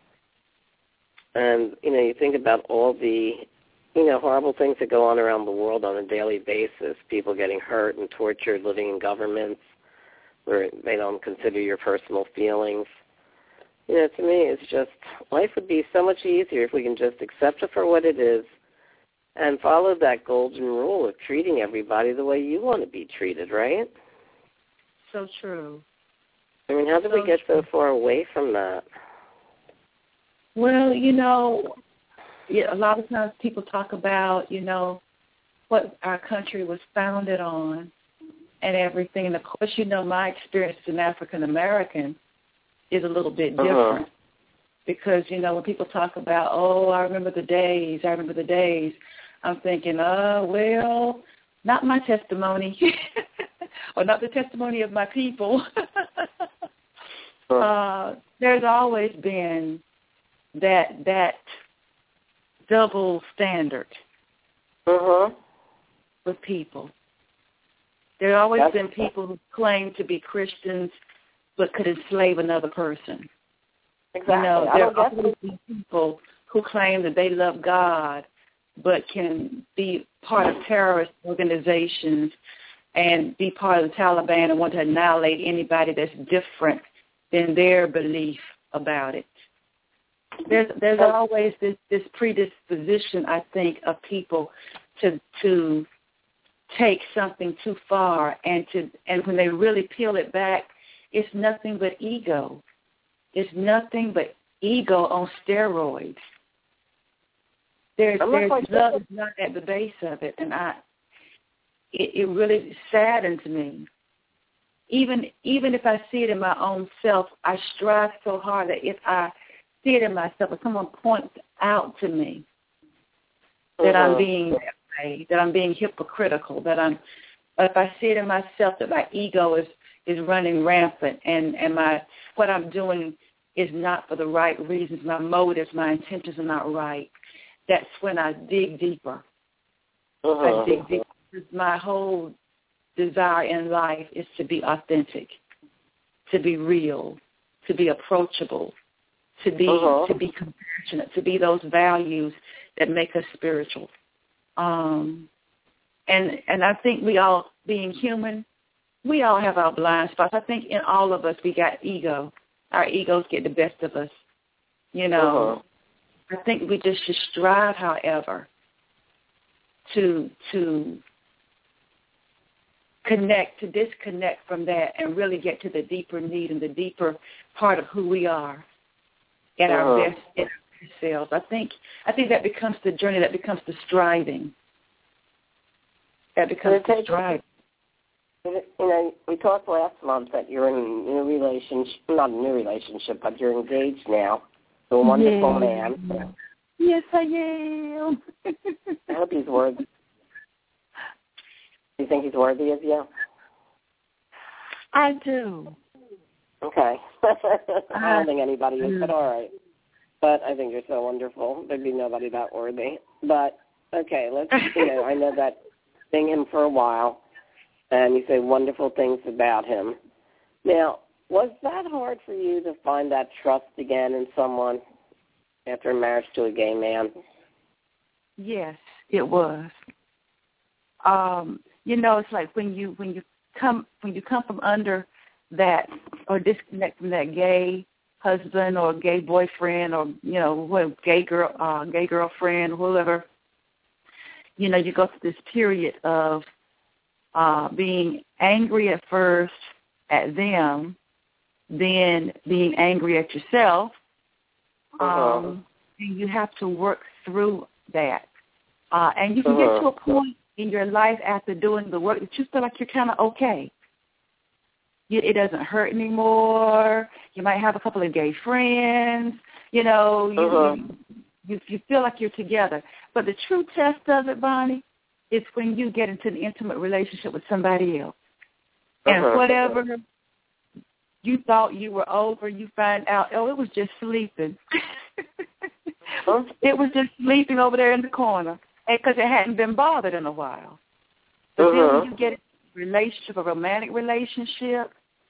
And, you know, you think about all the, you know, horrible things that go on around the world on a daily basis, people getting hurt and tortured, living in governments where they don't consider your personal feelings. You know, to me, it's just, life would be so much easier if we can just accept it for what it is and follow that golden rule of treating everybody the way you want to be treated, right? So true. I mean, how did we get so far away from that? Well, you know, a lot of times people talk about, you know, what our country was founded on and everything. And, of course, you know, my experience as an African-American is a little bit different because, you know, when people talk about, oh, I remember the days, I'm thinking, well, not my testimony or not the testimony of my people. There's always been that double standard with people. There have always been people who claim to be Christians but could enslave another person. Exactly. You know, there have always been people who claim that they love God but can be part of terrorist organizations and be part of the Taliban and want to annihilate anybody that's different than their belief about it. There's always this predisposition, I think, of people to take something too far, and when they really peel it back, it's nothing but ego. It's nothing but ego on steroids. There's love is not at the base of it, and it really saddens me. Even if I see it in my own self, I strive so hard that if I see it in myself, if someone points out to me that I'm being that way, that I'm being hypocritical, if I see it in myself that my ego is running rampant and what I'm doing is not for the right reasons, my motives, my intentions are not right, that's when I dig deeper. I dig deeper. My whole desire in life is to be authentic, to be real, to be approachable, to be compassionate, to be those values that make us spiritual. And I think we all, being human, we all have our blind spots. I think in all of us we got ego. Our egos get the best of us. You know, I think we just should strive, however, to disconnect from that and really get to the deeper need and the deeper part of who we are at our best in ourselves. I think that becomes the journey, that becomes the striving. That becomes the striving. You know, we talked last month that you're in a relationship, not a new relationship, but you're engaged now to a wonderful man. Yes, I am. I hope he's worthy. Do you think he's worthy of you? I do. Okay. I don't think anybody is, but all right. But I think you're so wonderful. There'd be nobody that worthy. But, okay, I know that seeing him for a while, and you say wonderful things about him. Now, was that hard for you to find that trust again in someone after marriage to a gay man? Yes, it was. You know, it's like when you come from under that or disconnect from that gay husband or gay boyfriend or, gay girlfriend or whoever, you go through this period of being angry at first at them, then being angry at yourself, and you have to work through that. And you can get to a point in your life after doing the work that you feel like you're kind of okay. It doesn't hurt anymore. You might have a couple of gay friends. You feel like you're together. But the true test of it, Bonnie, is when you get into an intimate relationship with somebody else. And whatever you thought you were over, you find out, it was just sleeping. It was just sleeping over there in the corner because it hadn't been bothered in a while. But then when you get into a relationship, a romantic relationship,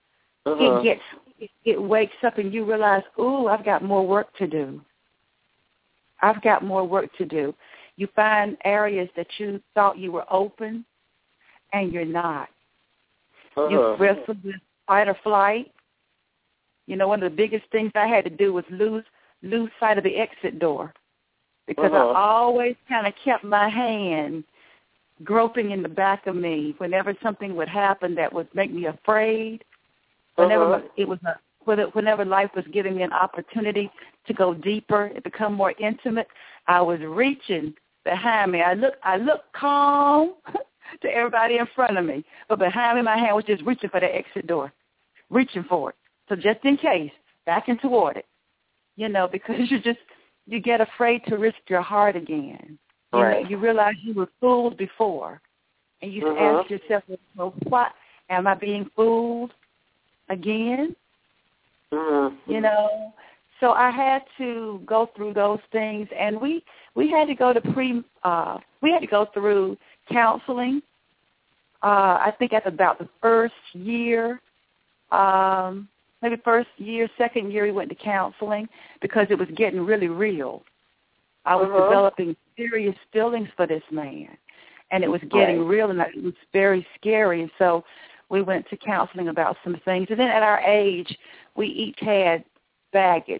it wakes up and you realize, ooh, I've got more work to do. I've got more work to do. You find areas that you thought you were open, and you're not. You wrestle with fight or flight. One of the biggest things I had to do was lose sight of the exit door because I always kind of kept my hand groping in the back of me whenever something would happen that would make me afraid. Whenever whenever life was giving me an opportunity to go deeper and become more intimate, I was reaching behind me. I looked calm to everybody in front of me, but behind me, my hand was just reaching for the exit door, reaching for it. So just in case, backing toward it, because you get afraid to risk your heart again. You realize you were fooled before, and you ask yourself, well, what, am I being fooled again? So I had to go through those things, and we had to go through counseling. I think at about the first year, second year, we went to counseling because it was getting really real. I was developing serious feelings for this man, and it was getting real, and it was very scary. And so we went to counseling about some things. And then at our age, we each had baggage,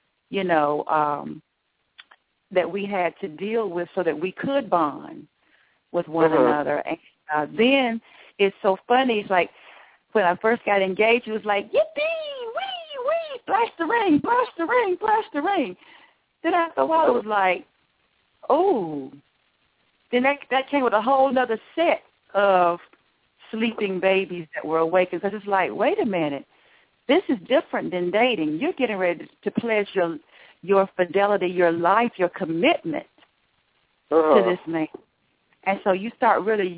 that we had to deal with so that we could bond with one another. And then it's so funny. It's like when I first got engaged, it was like, yippee, wee, flash the ring, flash the ring, flash the ring. Then after a while, it was like, oh. Then that came with a whole other set of sleeping babies that were awakened. Because it's like, wait a minute, this is different than dating. You're getting ready to pledge your fidelity, your life, your commitment to this man. And so you start really,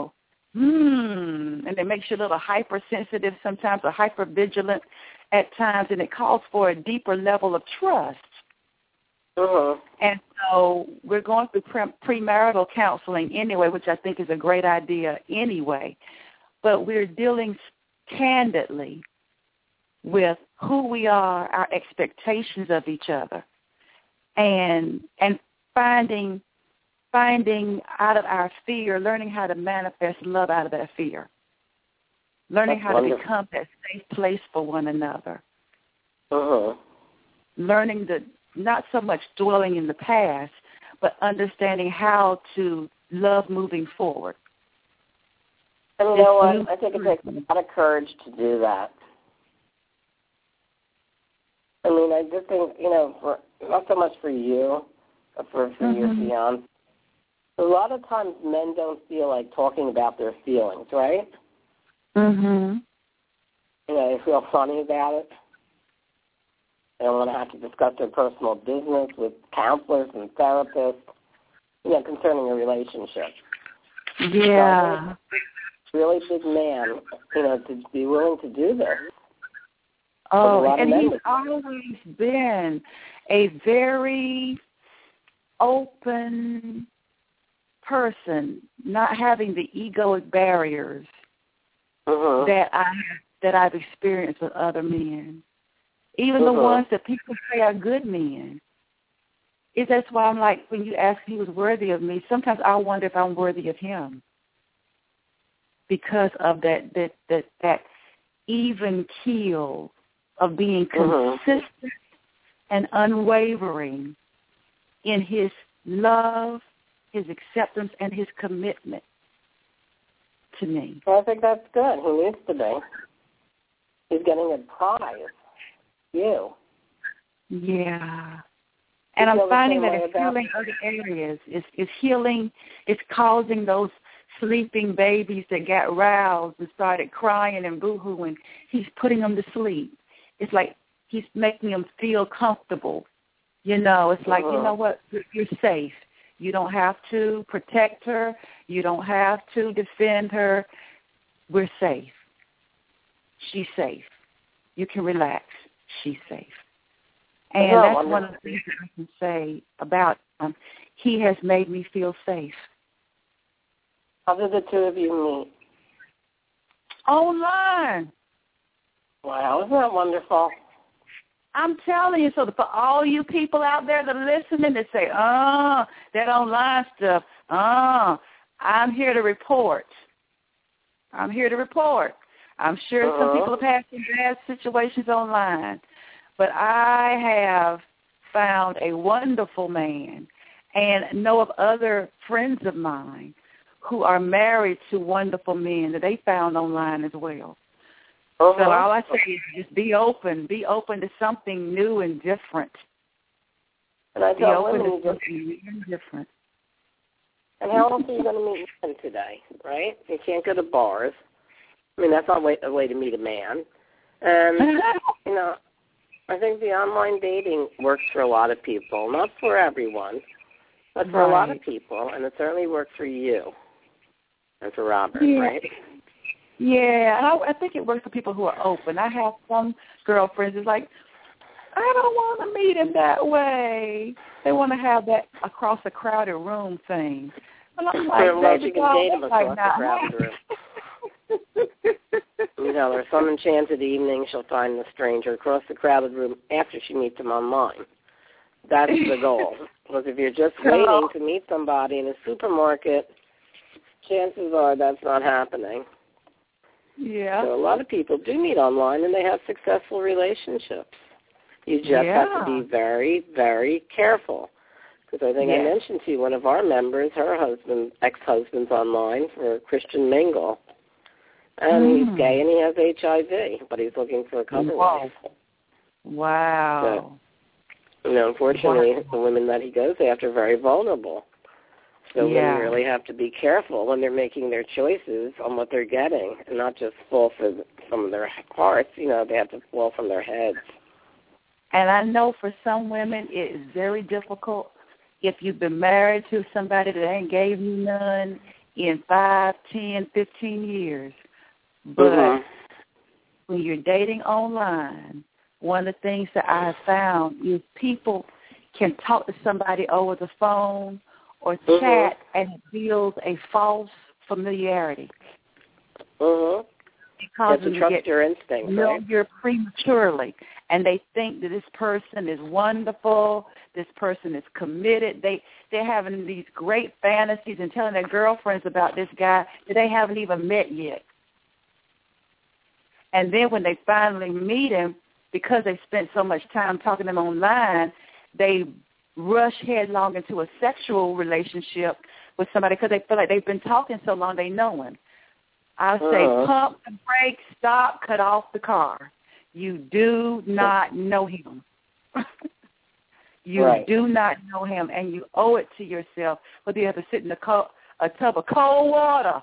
and it makes you a little hypersensitive sometimes or hypervigilant at times, and it calls for a deeper level of trust. And so we're going through premarital counseling anyway, which I think is a great idea anyway. But we're dealing candidly with who we are, our expectations of each other, and finding out of our fear, learning how to manifest love out of that fear, learning how to become that safe place for one another, learning to not so much dwelling in the past, but understanding how to love moving forward. And you know what? I think it takes a lot of courage to do that. I mean, I just think, for, not so much for you, but for your fiance. A lot of times men don't feel like talking about their feelings, right? They feel funny about it. They don't want to have to discuss their personal business with counselors and therapists, concerning a relationship. Yeah. So really big man, to be willing to do this. Oh, and he's always been a very open person, not having the egoic barriers that I've experienced with other men. Even the ones that people say are good men. That's why I'm like, when you ask if he was worthy of me, sometimes I wonder if I'm worthy of him because of that even keel of being consistent and unwavering in his love, his acceptance, and his commitment to me. Well, I think that's good. He needs to be. He's getting a prize. You. Yeah. And I'm finding that it's healing other areas. It's healing. It's causing those sleeping babies that got roused and started crying and boo-hooing. He's putting them to sleep. It's like he's making them feel comfortable. You know, it's like, you know what, you're safe. You don't have to protect her. You don't have to defend her. We're safe. She's safe. You can relax. She's safe. And that's one of the things that I can say about him. He has made me feel safe. How did the two of you meet? Online. Wow, isn't that wonderful? I'm telling you, so for all you people out there that are listening that say, that online stuff, I'm here to report. I'm here to report. I'm sure some people have had some bad situations online, but I have found a wonderful man and know of other friends of mine who are married to wonderful men that they found online as well. So all I say is just be open to something new and different. And I be tell open women to something new and different. And how else are you going to meet men today, right? You can't go to bars. I mean, that's not a way to meet a man. And, you know, I think the online dating works for a lot of people, not for everyone, but for a lot of people, and it certainly works for you and for Robert, right? Yeah, and I think it works for people who are open. I have some girlfriends that's like, I don't want to meet him that way. They want to have that across a crowded room thing. And I'm like, well, you can date him across the crowded room. You know, there's some enchanted evening she'll find the stranger across the crowded room after she meets him online. That's the goal. Because if you're just waiting to meet somebody in a supermarket, chances are that's not happening. Yeah. So a lot of people do meet online, and they have successful relationships. You just have to be very, very careful. Because I think I mentioned to you, one of our members, her husband, ex-husband's online for a Christian mingle. And he's gay and he has HIV, but he's looking for a cover wife. Wow. So, you know, unfortunately, the women that he goes after are very vulnerable. So women really have to be careful when they're making their choices on what they're getting and not just fall from their hearts. You know, they have to fall from their heads. And I know for some women it is very difficult if you've been married to somebody that ain't gave you none in 5, 10, 15 years. But when you're dating online, one of the things that I have found is people can talk to somebody over the phone or chat, and it builds a false familiarity. Because you have to trust your instincts, right? You're prematurely, and they think that this person is wonderful, this person is committed. They're having these great fantasies and telling their girlfriends about this guy that they haven't even met yet. And then when they finally meet him, because they spent so much time talking to him online, they rush headlong into a sexual relationship with somebody because they feel like they've been talking so long they know him. I say pump the brakes, stop, cut off the car. You do not know him. You do not know him, and you owe it to yourself whether you have to sit in a tub of cold water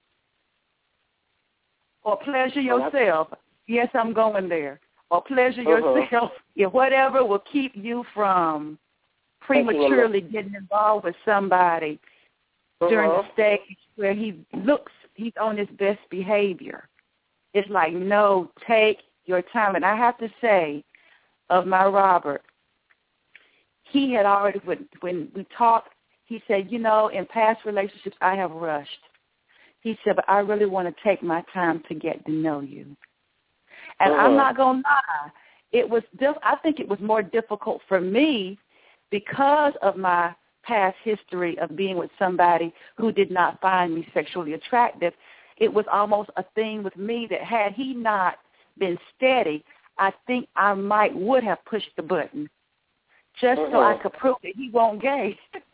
or pleasure yourself. Yes, I'm going there. Or pleasure yourself. Whatever will keep you from prematurely getting involved with somebody during the stage where he's on his best behavior. It's like, no, take your time. And I have to say, of my Robert, he had already, when we talked, he said, you know, in past relationships I have rushed. He said, but I really want to take my time to get to know you. And I'm not going to lie. I think it was more difficult for me because of my past history of being with somebody who did not find me sexually attractive. It was almost a thing with me that had he not been steady, I think I would have pushed the button just so I could prove that he wasn't gay.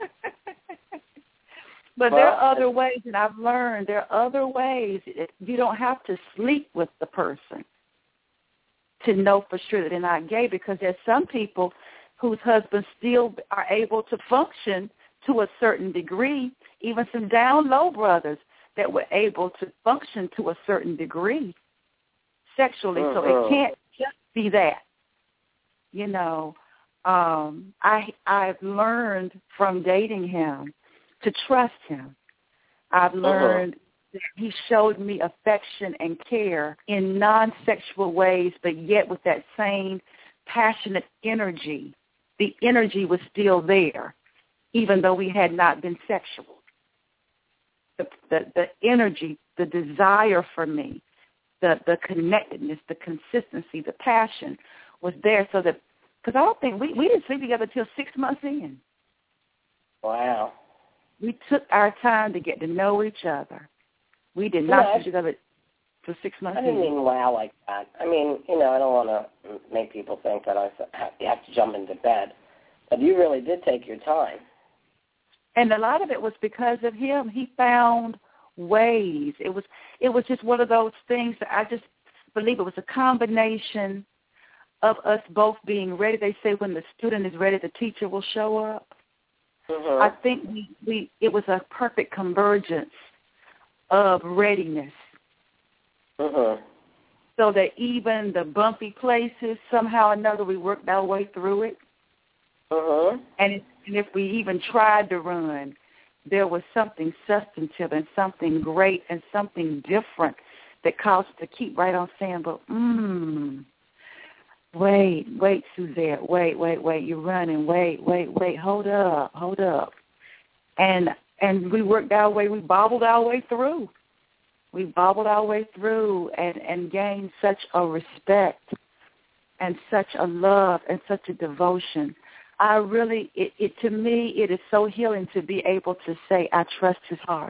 But there are other ways, and I've learned there are other ways. You don't have to sleep with the person to know for sure that they're not gay, because there's some people whose husbands still are able to function to a certain degree, even some down low brothers that were able to function to a certain degree sexually. So it can't just be that. You know, I've learned from dating him to trust him. I've learned that he showed me affection and care in non-sexual ways, but yet with that same passionate energy. The energy was still there, even though we had not been sexual. The energy, the desire for me, the connectedness, the consistency, the passion was there. So that, because I don't think we didn't sleep together till 6 months in. Wow. We took our time to get to know each other. We did not sleep together for 6 months in. I didn't mean wow like that. I mean, you know, I don't want to make people think that you have to jump into bed. But you really did take your time. And a lot of it was because of him. He found ways. It was just one of those things that I just believe it was a combination of us both being ready. They say when the student is ready, the teacher will show up. I think it was a perfect convergence of readiness. So that even the bumpy places, somehow or another, we worked our way through it. And if we even tried to run, there was something substantive and something great and something different that caused us to keep right on saying, but, wait, Suzette, wait, you're running, wait, hold up. And we worked our way, we bobbled our way through. We bobbled our way through and gained such a respect and such a love and such a devotion. I really, to me, it is so healing to be able to say, I trust his heart.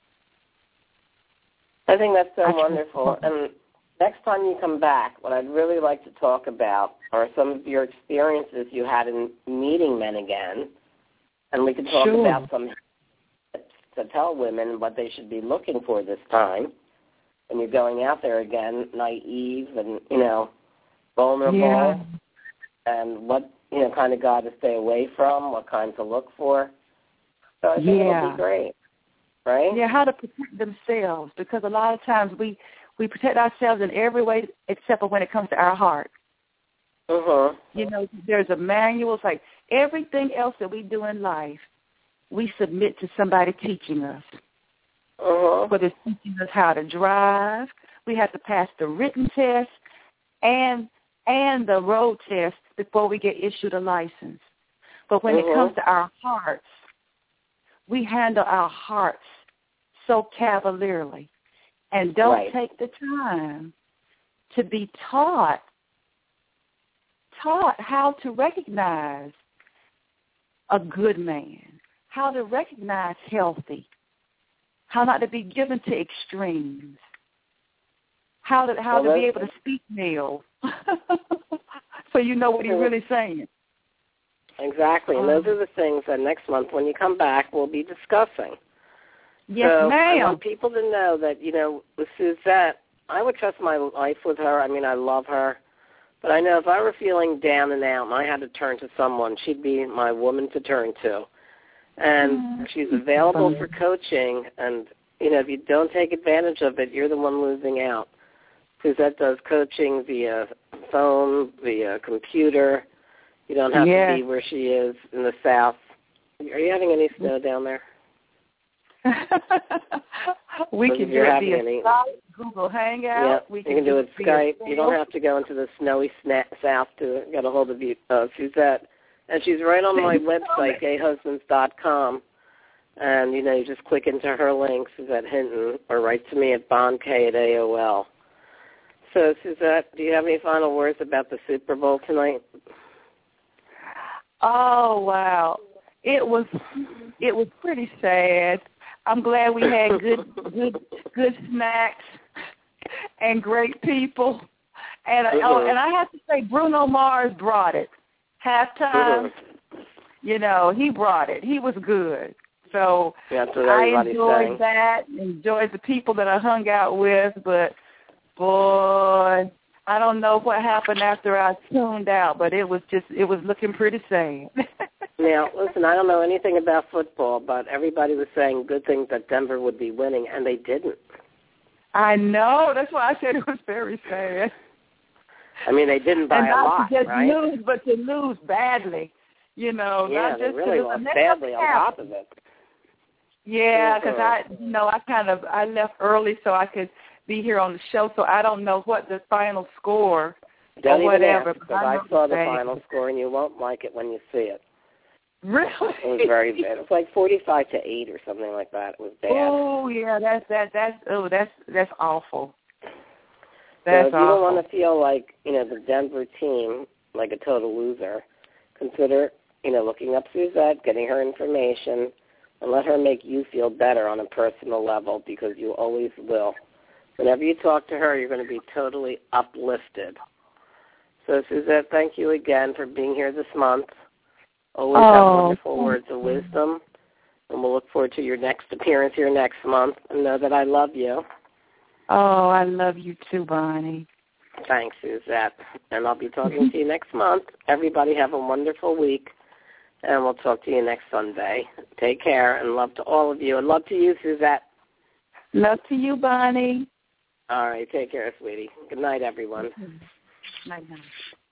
I think that's so wonderful. And next time you come back, what I'd really like to talk about are some of your experiences you had in meeting men again. And we can talk about some tips to tell women what they should be looking for this time when you're going out there again, naive and, you know, vulnerable, and what, you know, kind of guy to stay away from, what kind to look for. So I think it'll be great, right? Yeah, how to protect themselves, because a lot of times we protect ourselves in every way except for when it comes to our heart. You know, there's a manual. It's like everything else that we do in life, we submit to somebody teaching us. Whether it's teaching us how to drive, we have to pass the written test and the road test before we get issued a license. But when it comes to our hearts, we handle our hearts so cavalierly and don't take the time to be taught how to recognize a good man, how to recognize healthy, how not to be given to extremes, how to be able to speak male, so you know what he's really saying. Exactly, and those are the things that next month when you come back we'll be discussing. Yes, so ma'am. I want people to know that, you know, with Suzette, I would trust my life with her. I mean, I love her. But I know if I were feeling down and out and I had to turn to someone, she'd be my woman to turn to. And she's available for coaching. And, you know, if you don't take advantage of it, you're the one losing out. Suzette does coaching via phone, via computer. You don't have to be where she is in the South. Are you having any snow down there? We can do it via Skype, Google Hangout. Yeah, we can do it Skype. You don't have to go into the snowy South to get a hold of Suzette. And she's right on my website, gayhusbands.com. And, you know, you just click into her link, Suzette Hinton, or write to me at bondk@AOL. So, Suzette, do you have any final words about the Super Bowl tonight? Oh, wow. It was pretty sad. I'm glad we had good snacks and great people And and I have to say, Bruno Mars brought it. Halftime, he brought it. He was good. So I enjoyed that, enjoyed the people that I hung out with, but, boy, I don't know what happened after I tuned out, but it was looking pretty sad. Now, listen, I don't know anything about football, but everybody was saying good things that Denver would be winning, and they didn't. I know. That's why I said it was very sad. I mean, they didn't by a lot, just right? Lose, but to lose badly, Yeah, not they just really lost badly on top of it. Yeah, because I left early so I could be here on the show, so I don't know what the final score Don't or whatever. Because I saw the final score, and you won't like it when you see it. Really? It was very bad. It was like 45-8 or something like that. It was bad. Oh yeah, that's awful. So if you don't want to feel like the Denver team like a total loser, consider looking up Suzette, getting her information, and let her make you feel better on a personal level, because you always will. Whenever you talk to her, you're going to be totally uplifted. So Suzette, thank you again for being here this month. Always have wonderful words of wisdom, and we'll look forward to your next appearance here next month, and know that I love you. Oh, I love you too, Bonnie. Thanks, Suzette. And I'll be talking to you next month. Everybody have a wonderful week, and we'll talk to you next Sunday. Take care, and love to all of you, and love to you, Suzette. Love to you, Bonnie. All right, take care, sweetie. Good night, everyone. Night, night.